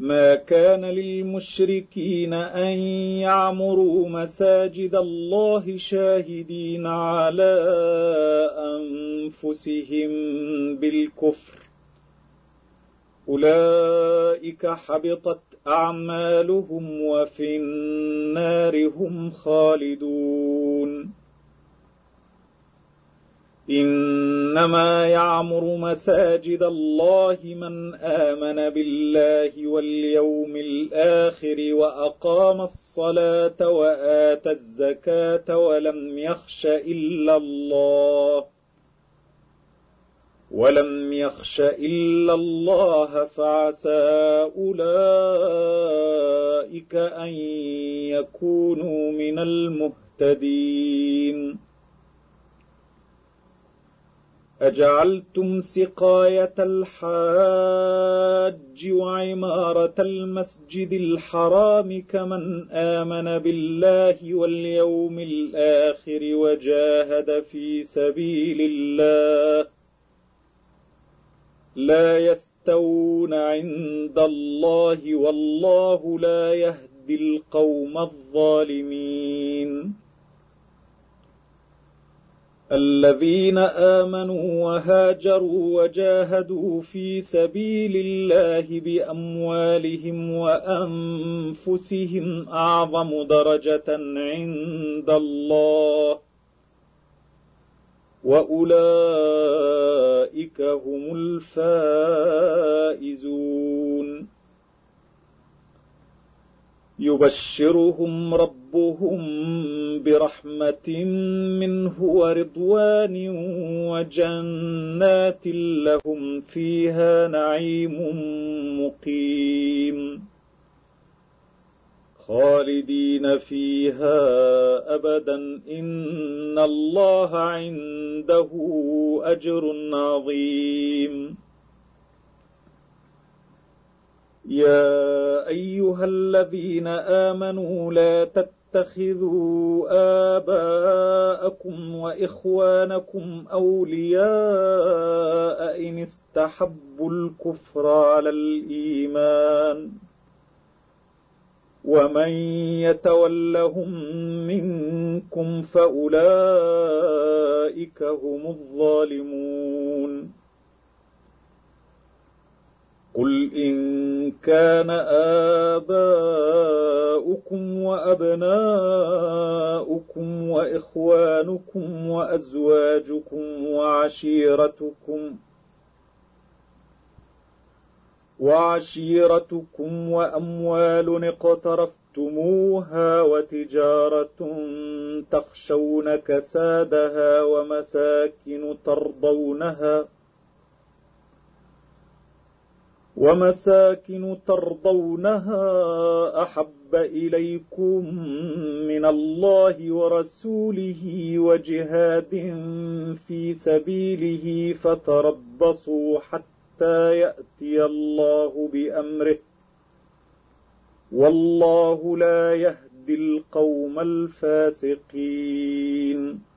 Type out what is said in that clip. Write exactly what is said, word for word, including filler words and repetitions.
ما كان للمشركين أن يعمروا مساجد الله شاهدين على أنفسهم بالكفر، أولئك حبطت أعمالهم وفي النار هم خالدون. إنما يعمر مساجد الله من آمن بالله واليوم الآخر وأقام الصلاة وآتى الزكاة ولم يخش إلا الله ولم يخش إلا الله فعسى أولئك أن يكونوا من المهتدين. أجعلتم سقاية الحاج وعمارة المسجد الحرام كمن آمن بالله واليوم الآخر وجاهد في سبيل الله لا يستوون عند الله والله لا يهدي القوم الظالمين. الذين آمنوا وهاجروا وجاهدوا في سبيل الله بأموالهم وأنفسهم أعظم درجة عند الله وأولئك هم الفائزون. يبشرهم ربهم برحمة منه ورضوان وجنات لهم فيها نعيم مقيم خالدين فيها أبدا إن الله عنده أجر عظيم. يا أيها الذين آمنوا لا تتخذوا آباءكم وإخوانكم أولياء إن استحبوا الكفر على الإيمان ومن يتولهم منكم فأولئك هم الظالمون. قل إن كان آباؤكم وأبناؤكم وإخوانكم وأزواجكم وعشيرتكم وعشيرتكم وأموال اقترفتموها وتجارة تخشون كسادها ومساكن ترضونها ومساكن ترضونها أحب إليكم من الله ورسوله وجهاد في سبيله فتربصوا حتى يأتي الله بأمره والله لا يهدي القوم الفاسقين.